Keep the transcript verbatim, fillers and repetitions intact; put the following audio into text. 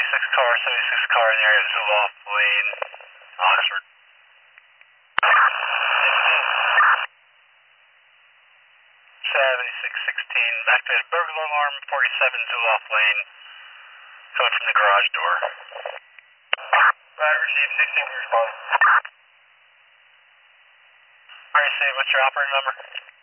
seventy-six car, seventy-six car in the area of Zoloft Lane, Oxford. seventy-six sixteen, activated burglar alarm, forty-seven Zoloft Lane, coming from the garage door. Right, received, sixteen, respond. Alright, Steve, what's your operating number?